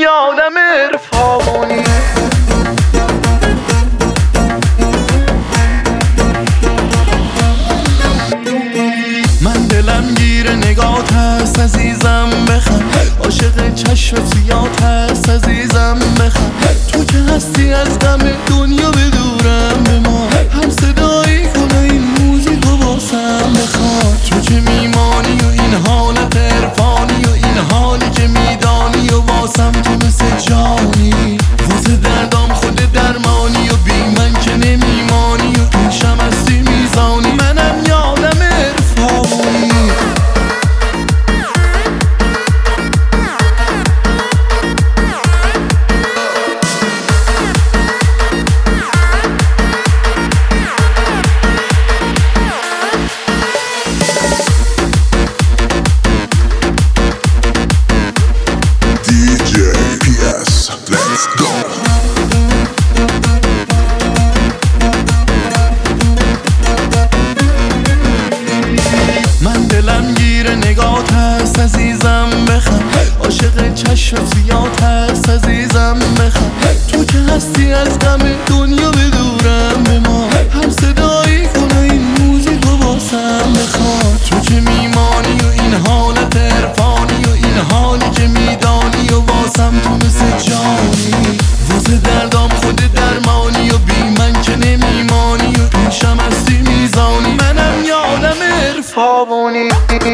یه آدم عرفانی. من دلم گیر نگات هست عزیزم بخند، عاشق چشم سیات هست عزیزم بخند. تو که هستی از غم دنیا بدورم به ما، هم صدایی کنه این موزیک رو باسم بخواد. تو که میمانی و این حالت عرفانی و این حالی که میدانی و واسم تو مثل جانی. واسه دردام خود درمانی و بی من که نمیمانی و این شم هستی میزانی. منم یه آدم عرفانی. من دلم گیر نگات هست عزیزم بخند، عاشق چشم سیات هست عزیزم بخند. تو که هستی از غم دنیا بدورم به ما، هم صدایی کنه این موزیک رو باسم بخواد. تو که میمانی و این حالت عرفانی و این حالی که میدانی و واسم تو مثل جانی. واسه دردام خود درمانی و بی من که نمیمانی و این شم هستی میزانی. منم یه آدم عرفانی.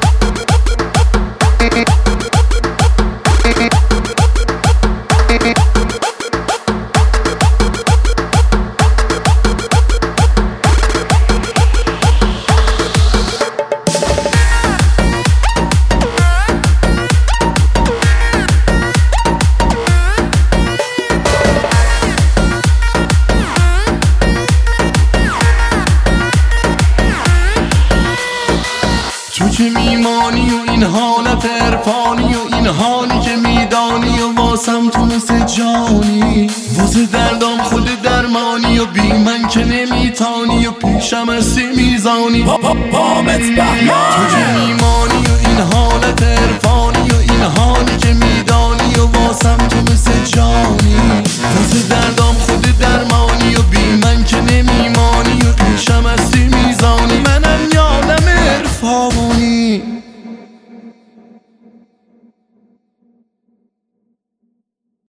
تو که میمانی و این حالت عرفانی و این حالی که میدانی و واسم تو مثل جانی. واسه دردام خود درمانی و بی من که نمیتانی و پیشم هستی میزانی. تو که میمانی و این حالت عرفانی و این حالی که میدانی و واسم تو مثل جانی. واسه دردام خود درمانی